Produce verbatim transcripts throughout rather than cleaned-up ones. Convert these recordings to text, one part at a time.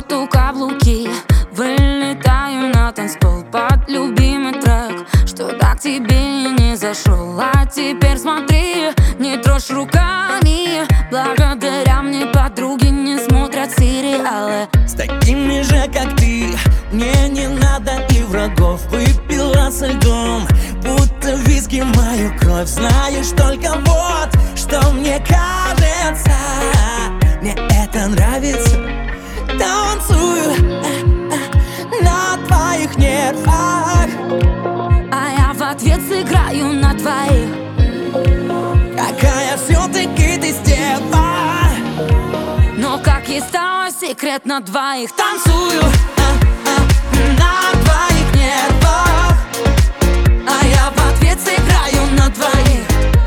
надену каблуки, вылетаю на танцпол под любимый трек, что так тебе и не зашел. А теперь смотри, не трожь руками. Благодаря мне подруги не смотрят сериалы. С такими же, как ты, мне не надо и врагов. Выпила со льдом, будто виски мою кровь. Знаешь, только вот, что мне кажется, мне это нравится. Танцую а, а, на твоих нервах, а я в ответ сыграю на твоих. какая все-таки ты стерва. Но как и стало секрет на двоих. Танцую а, а, на твоих нервах, а я в ответ сыграю на двоих.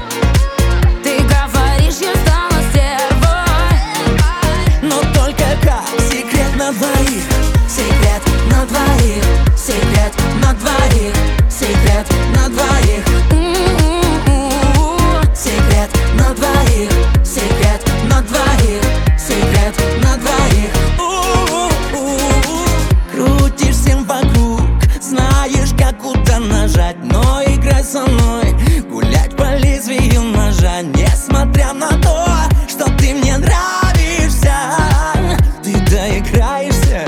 Ты говоришь, я стала стервой, но только как секрет на двоих. секрет на двоих, секрет на двоих, секрет на двоих. У-у-у-у. Секрет на двоих, секрет на двоих, секрет на двоих. У-у-у-у. Крутишь всем вокруг, знаешь, как куда нажать. Но играй со мной, гулять по лезвию ножа. Несмотря на то, что ты мне нравишься, ты доиграешься.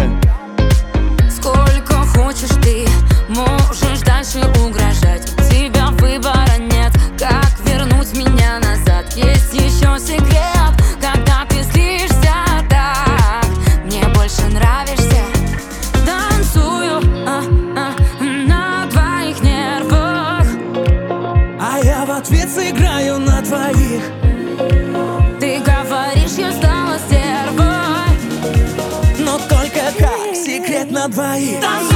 Сколько хочешь ты, можешь дальше угрожать. У тебя выбора нет, как вернуть меня назад. Есть еще секрет, когда ты злишься так. Мне больше нравишься. Танцую а, а, на твоих нервах, А я в ответ сыграю на твоих. ты говоришь, я стала стервой, Но только как секрет на двоих. танцую.